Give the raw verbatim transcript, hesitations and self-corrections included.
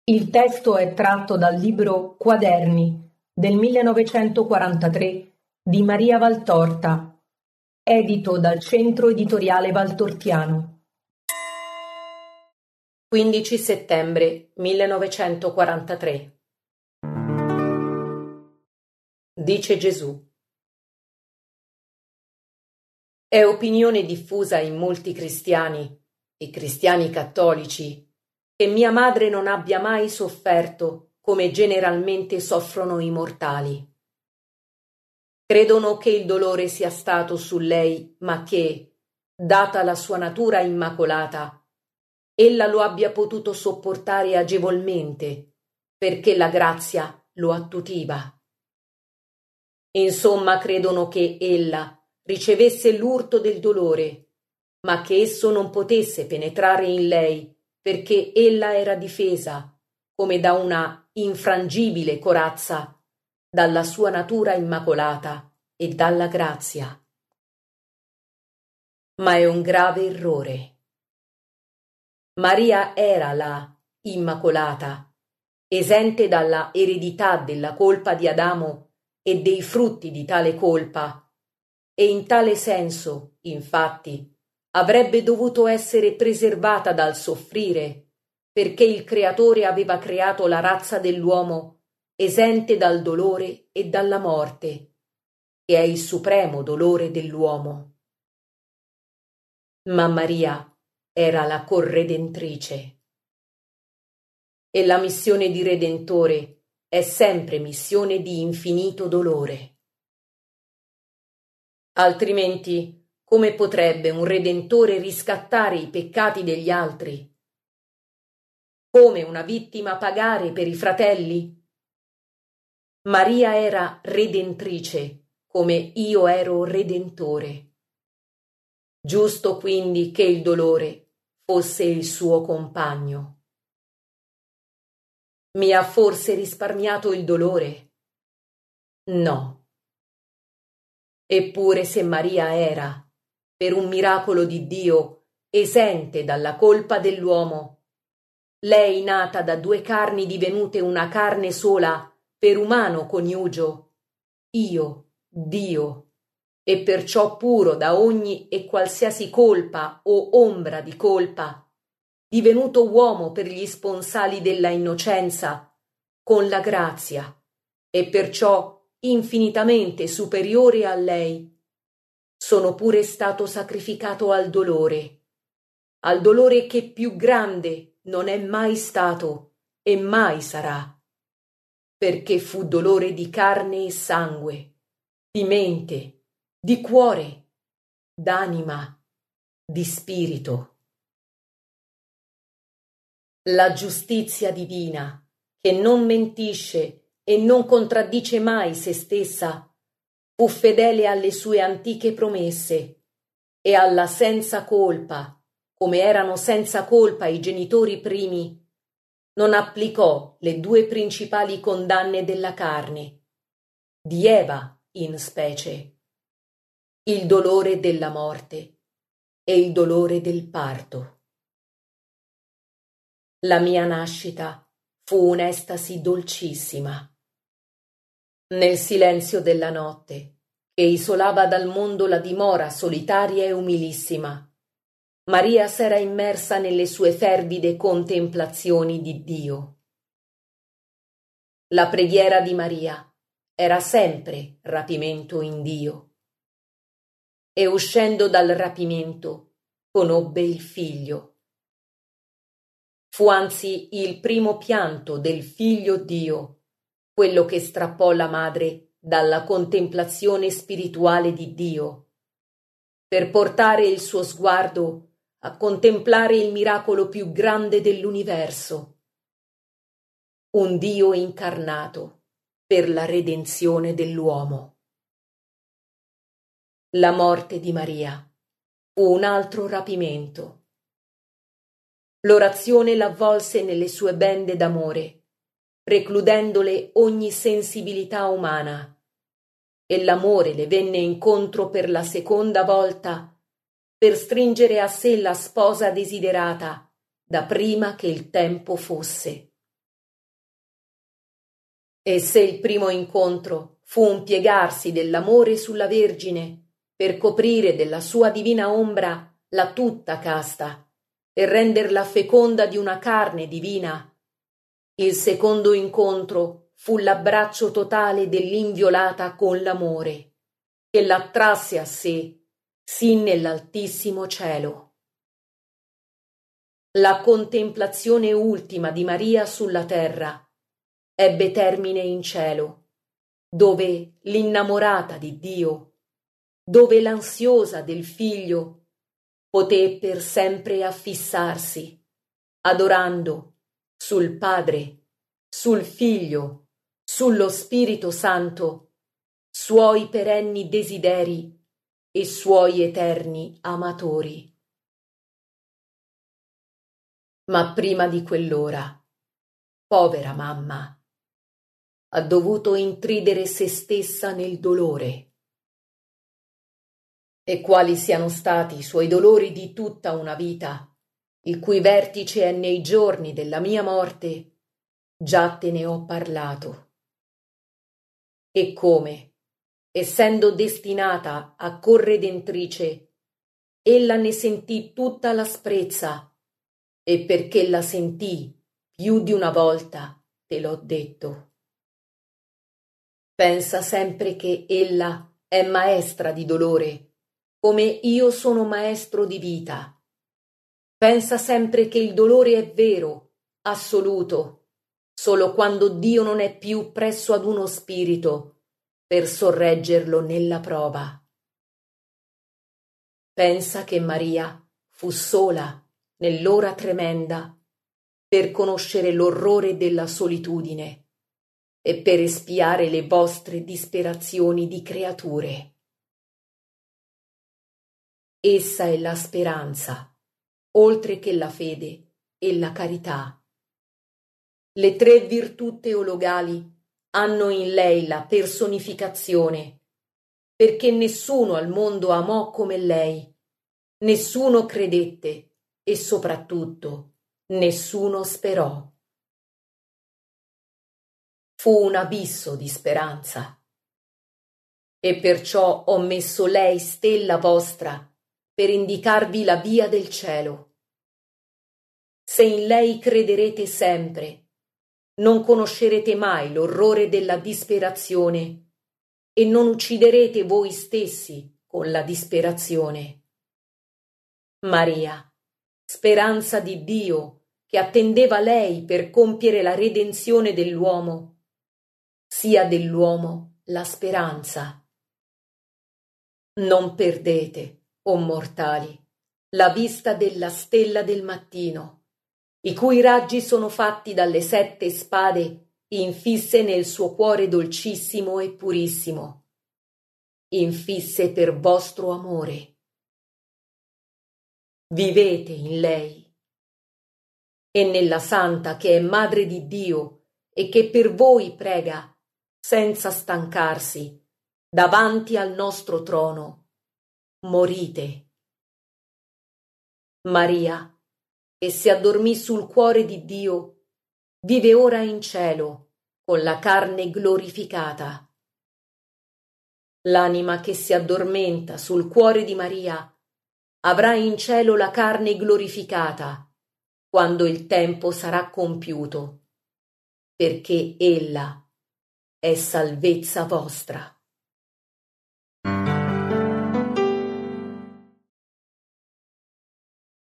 Il testo è tratto dal libro Quaderni del millenovecentoquarantatré di Maria Valtorta, edito dal Centro Editoriale Valtortiano. quindici settembre millenovecentoquarantatré. Dice Gesù. È opinione diffusa in molti cristiani e cristiani cattolici che mia madre non abbia mai sofferto come generalmente soffrono i mortali. Credono che il dolore sia stato su lei, ma che, data la sua natura immacolata, ella lo abbia potuto sopportare agevolmente, perché la grazia lo attutiva. Insomma, credono che ella ricevesse l'urto del dolore, ma che esso non potesse penetrare in lei, perché ella era difesa, come da una infrangibile corazza, dalla sua natura immacolata e dalla grazia. Ma è un grave errore. Maria era la Immacolata, esente dalla eredità della colpa di Adamo e dei frutti di tale colpa, e in tale senso, infatti, avrebbe dovuto essere preservata dal soffrire, perché il Creatore aveva creato la razza dell'uomo esente dal dolore e dalla morte, che è il supremo dolore dell'uomo. Ma Maria era la corredentrice. E la missione di Redentore è sempre missione di infinito dolore. Altrimenti, come potrebbe un Redentore riscattare i peccati degli altri? Come una vittima pagare per i fratelli? Maria era Redentrice, come io ero Redentore. Giusto quindi che il dolore fosse il suo compagno. Mi ha forse risparmiato il dolore? No. Eppure se Maria era, per un miracolo di Dio, esente dalla colpa dell'uomo, lei nata da due carni divenute una carne sola per umano coniugio, io, Dio, e perciò puro da ogni e qualsiasi colpa o ombra di colpa, divenuto uomo per gli sponsali della innocenza, con la grazia, e perciò infinitamente superiore a lei, sono pure stato sacrificato al dolore, al dolore che più grande non è mai stato e mai sarà, perché fu dolore di carne e sangue, di mente, di cuore, d'anima, di spirito. La giustizia divina, che non mentisce e non contraddice mai se stessa, fu fedele alle sue antiche promesse e alla senza colpa, come erano senza colpa i genitori primi, non applicò le due principali condanne della carne, di Eva in specie, il dolore della morte e il dolore del parto. La mia nascita fu un'estasi dolcissima. Nel silenzio della notte, che isolava dal mondo la dimora solitaria e umilissima, Maria s'era immersa nelle sue fervide contemplazioni di Dio. La preghiera di Maria era sempre rapimento in Dio. E uscendo dal rapimento, conobbe il Figlio. Fu anzi il primo pianto del Figlio Dio, quello che strappò la madre dalla contemplazione spirituale di Dio, per portare il suo sguardo a contemplare il miracolo più grande dell'universo, un Dio incarnato per la redenzione dell'uomo. La morte di Maria fu un altro rapimento. L'orazione l'avvolse nelle sue bende d'amore, precludendole ogni sensibilità umana, e l'amore le venne incontro per la seconda volta per stringere a sé la sposa desiderata da prima che il tempo fosse. E se il primo incontro fu un piegarsi dell'amore sulla Vergine per coprire della sua divina ombra la tutta casta e renderla feconda di una carne divina, il secondo incontro fu l'abbraccio totale dell'inviolata con l'amore, che l'attrasse a sé sin nell'altissimo cielo. La contemplazione ultima di Maria sulla terra ebbe termine in cielo, dove l'innamorata di Dio, dove l'ansiosa del Figlio poté per sempre affissarsi, adorando sul Padre, sul Figlio, sullo Spirito Santo, suoi perenni desideri e suoi eterni amatori. Ma prima di quell'ora, povera mamma, ha dovuto intridere se stessa nel dolore. E quali siano stati i suoi dolori di tutta una vita, il cui vertice è nei giorni della mia morte, già te ne ho parlato. E come, essendo destinata a corredentrice, ella ne sentì tutta l'asprezza, e perché la sentì più di una volta, te l'ho detto. Pensa sempre che ella è maestra di dolore, come io sono maestro di vita. Pensa sempre che il dolore è vero, assoluto, solo quando Dio non è più presso ad uno spirito per sorreggerlo nella prova. Pensa che Maria fu sola nell'ora tremenda per conoscere l'orrore della solitudine e per espiare le vostre disperazioni di creature. Essa è la speranza, oltre che la fede e la carità. Le tre virtù teologali hanno in lei la personificazione, perché nessuno al mondo amò come lei, nessuno credette e soprattutto nessuno sperò. Fu un abisso di speranza. E perciò ho messo lei stella vostra per indicarvi la via del cielo. Se in lei crederete sempre, non conoscerete mai l'orrore della disperazione e non ucciderete voi stessi con la disperazione. Maria, speranza di Dio che attendeva lei per compiere la redenzione dell'uomo, sia dell'uomo la speranza. Non perdete, o mortali, la vista della stella del mattino, i cui raggi sono fatti dalle sette spade infisse nel suo cuore dolcissimo e purissimo, infisse per vostro amore. Vivete in lei e nella Santa che è Madre di Dio e che per voi prega senza stancarsi davanti al nostro trono. Morite. Maria, che si addormì sul cuore di Dio, vive ora in cielo con la carne glorificata. L'anima che si addormenta sul cuore di Maria avrà in cielo la carne glorificata quando il tempo sarà compiuto, perché ella è salvezza vostra.